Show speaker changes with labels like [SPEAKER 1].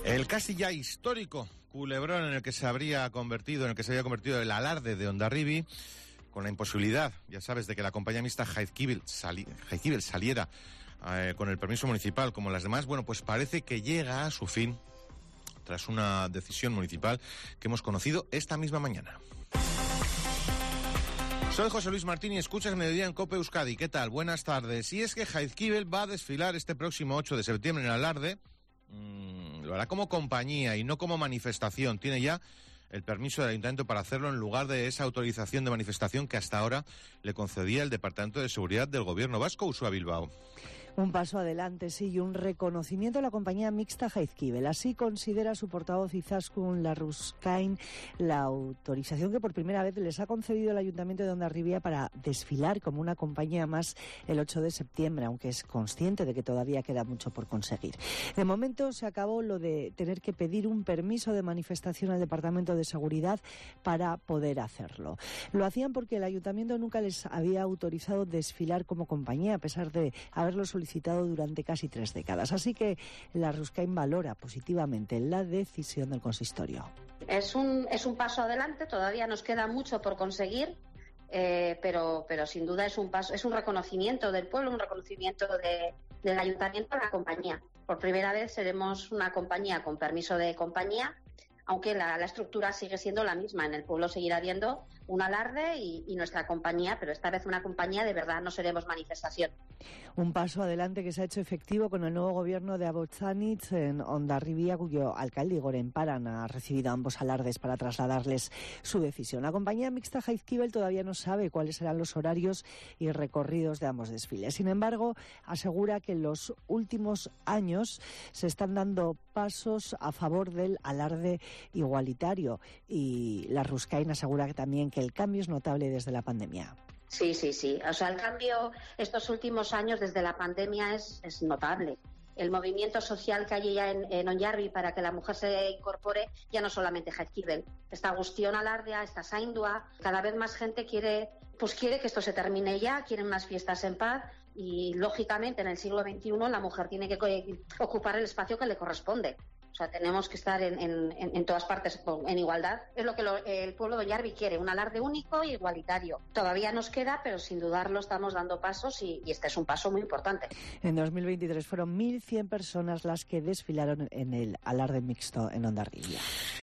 [SPEAKER 1] El casi ya histórico culebrón en el que se había convertido el alarde de Hondarribia, con la imposibilidad, ya sabes, de que la compañía mixta Jaizkibel saliera con el permiso municipal como las demás, bueno, pues parece que llega a su fin tras una decisión municipal que hemos conocido esta misma mañana. Soy José Luis Martín y escuchas Mediodía en COPE Euskadi. ¿Qué tal? Buenas tardes. Y es que Jaizkibel va a desfilar este próximo 8 de septiembre en el alarde. Lo hará como compañía y no como manifestación. Tiene ya el permiso del Ayuntamiento para hacerlo en lugar de esa autorización de manifestación que hasta ahora le concedía el Departamento de Seguridad del Gobierno vasco, Uxue Bilbao.
[SPEAKER 2] Un paso adelante, sí, y un reconocimiento a la compañía mixta Jaizkibel. Así considera su portavoz Izaskun Larruskain la autorización que por primera vez les ha concedido el Ayuntamiento de Hondarribia para desfilar como una compañía más el 8 de septiembre, aunque es consciente de que todavía queda mucho por conseguir. De momento se acabó lo de tener que pedir un permiso de manifestación al Departamento de Seguridad para poder hacerlo. Lo hacían porque el Ayuntamiento nunca les había autorizado desfilar como compañía, a pesar de haberlo solicitado durante casi 3 décadas. Así que Larruskain valora positivamente la decisión del consistorio.
[SPEAKER 3] Es un paso adelante, todavía nos queda mucho por conseguir, pero sin duda es un paso, es un reconocimiento del pueblo, un reconocimiento del ayuntamiento a la compañía. Por primera vez seremos una compañía con permiso de compañía, aunque la estructura sigue siendo la misma. En el pueblo seguirá habiendo un alarde y nuestra compañía, pero esta vez una compañía de verdad, no seremos manifestación.
[SPEAKER 2] Un paso adelante que se ha hecho efectivo con el nuevo gobierno de Abotzanitz en Hondarribia, cuyo alcalde Igor Emparan ha recibido ambos alardes para trasladarles su decisión. La compañía mixta Jaizkibel todavía no sabe cuáles serán los horarios y recorridos de ambos desfiles. Sin embargo, asegura que en los últimos años se están dando pasos a favor del alarde igualitario, y Larruskain asegura que también que el cambio es notable desde la pandemia.
[SPEAKER 3] Sí. O sea, el cambio estos últimos años desde la pandemia es notable. El movimiento social que hay ya en Hondarribia para que la mujer se incorpore, ya no solamente Jaizkibel, está Guztion Alardea, está Zaindua, cada vez más gente quiere que esto se termine ya, quieren unas fiestas en paz y, lógicamente, en el siglo XXI la mujer tiene que ocupar el espacio que le corresponde. O sea, tenemos que estar en todas partes en igualdad. Es lo que el pueblo de Hondarribia quiere, un alarde único e igualitario. Todavía nos queda, pero sin dudarlo estamos dando pasos y este es un paso muy importante.
[SPEAKER 2] En 2023 fueron 1.100 personas las que desfilaron en el alarde mixto en Hondarribia.